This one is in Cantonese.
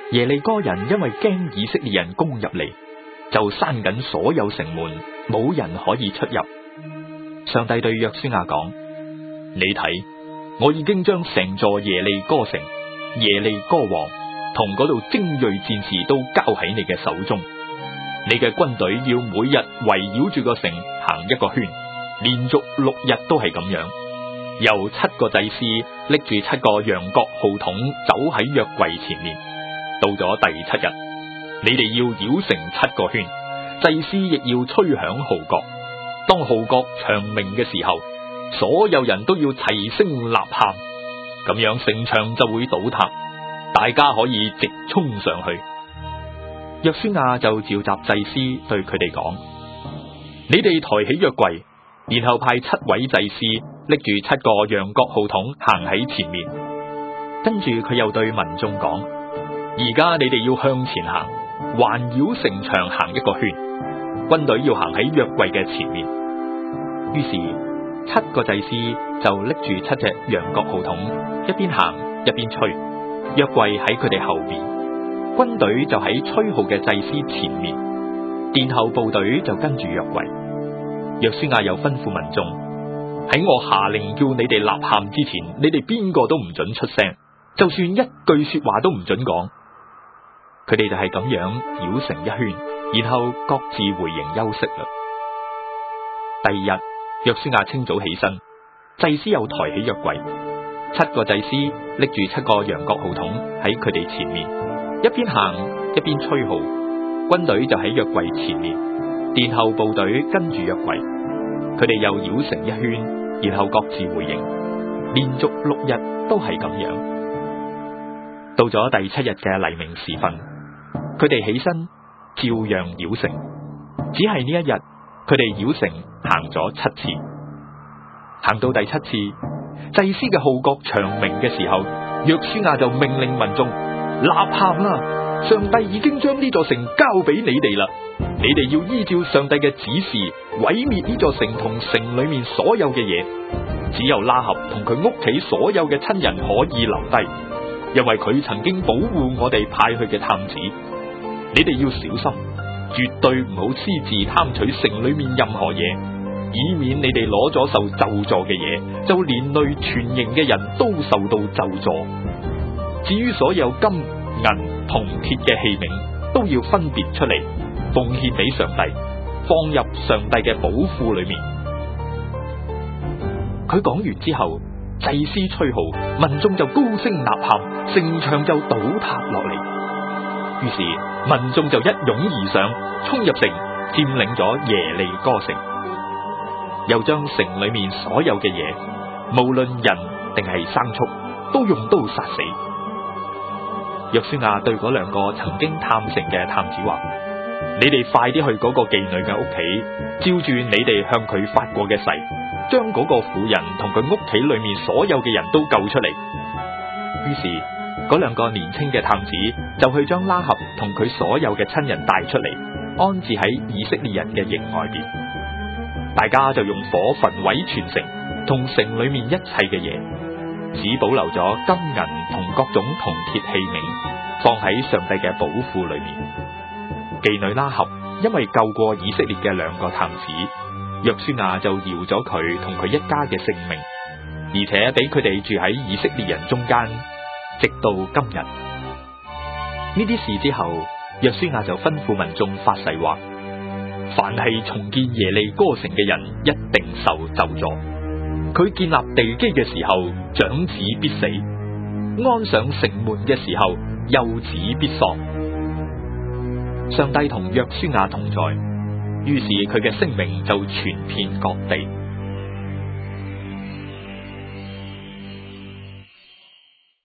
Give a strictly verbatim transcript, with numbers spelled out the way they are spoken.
耶利哥人因為驚以色列人攻入嚟，就閂緊所有城門，冇人可以出入。上帝對約書亞講：你睇，我已經將成座耶利哥城、耶利哥王同嗰度精銳戰士都交喺你嘅手中。你嘅軍隊要每日圍繞住個城行一個圈，連續六日都係咁樣。由七個祭司拎住七個羊角號筒走喺約櫃前面。到咗第七日，你哋要繞城七個圈，祭司亦要吹響號角。當號角長鳴嘅時候，所有人都要齊聲吶喊，咁樣城牆就會倒塌，大家可以直衝上去。約書亞就召集祭司對佢哋講：你哋抬起約櫃，然後派七位祭司拎住七個羊角號筒行喺前面。跟住佢又對民眾講：而家你哋要向前行，環繞城牆行一個圈，軍隊要行喺約櫃嘅前面。於是七個祭司就拎住七隻羊角號筒，一邊行一邊吹，約櫃喺佢哋後邊，軍隊就喺吹號嘅祭司前面，殿後部隊就跟住約櫃。約書亞又吩咐民眾：喺我下令叫你哋吶喊之前，你哋邊個都唔准出聲，就算一句說話都唔准講。佢哋就係咁樣繞成一圈，然後各自回營休息啦。第二日，約書亞清早起身，祭司又抬起約櫃，七個祭司拎住七個羊角號筒喺佢哋前面，一邊行一邊吹號，軍隊就喺約櫃前面，殿後部隊跟住約櫃。佢哋又繞成一圈，然後各自回營，連續六日都係咁樣。到咗第七日嘅黎明時分，佢哋起身照樣繞城，只係呢一日佢哋繞城行咗七次。行到第七次，祭司嘅號角長鳴嘅時候，約書亞就命令民眾吶喊啦！上帝已經將呢座城交俾你哋啦，你哋要依照上帝嘅指示毀滅呢座城同城裏面所有嘅嘢，只有拉合同佢屋企所有嘅親人可以留低，因為佢曾經保護我哋派去嘅探子。你哋要小心，絕對唔好私自貪取城裏面任何嘢，以免你哋攞咗受咒詛嘅嘢，就連累全營嘅人都受到咒詛。至於所有金銀銅鐵嘅器皿，都要分別出嚟奉獻俾上帝，放入上帝嘅寶庫裏面。佢講完之後，祭司吹號，民眾就高聲吶喊，城牆就倒塌落嚟。於是民眾就一擁而上，衝入城，佔領咗耶利哥城，又將城裏面所有嘅嘢，無論人定係牲畜，都用刀殺死。約書亞對嗰兩個曾經探城嘅探子話：你哋快啲去嗰個妓女嘅屋企，照住你哋向佢發過嘅誓，將嗰個婦人同佢屋企裏面所有嘅人都救出嚟。於是嗰兩個年輕嘅探子就去將拉合同佢所有嘅親人帶出嚟，安置喺以色列人嘅營外邊。大家就用火焚毀全城同城裏面一切嘅嘢，只保留咗金銀同各種銅鐵器皿，放喺上帝嘅寶庫裏面。妓女拉合因為救過以色列嘅兩個探子，約書亞就饒咗佢同佢一家嘅性命，而且俾佢哋住喺以色列人中間，直到今日。呢啲事之後，約書亞就吩咐民眾發誓話：凡係重建耶利哥城嘅人，一定受咒詛。佢建立地基嘅時候，長子必死；安上城門嘅時候，幼子必喪。上帝同約書亞同在，於是佢嘅聲名就傳遍各地。